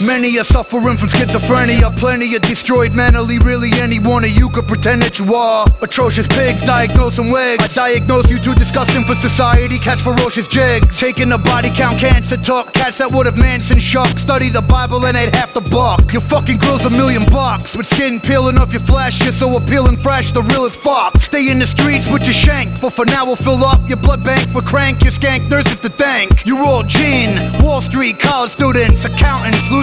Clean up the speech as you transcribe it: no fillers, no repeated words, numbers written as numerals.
Many are suffering from schizophrenia. Plenty are destroyed mentally. Really any one of you could pretend that you are. Atrocious pigs, diagnosing wigs. I diagnose you too disgusting for society. Catch ferocious jigs. Taking the body count, cancer talk. Cats that would have Manson shock. Study the Bible and ain't half the buck. Your fucking grill's $1,000,000. With skin peeling off your flesh, you're so appealing fresh, the real as fuck. Stay in the streets with your shank, but for now we'll fill up your blood bank with crank. Your skank nurses to thank. You're all gene, Wall Street, college students, accountants,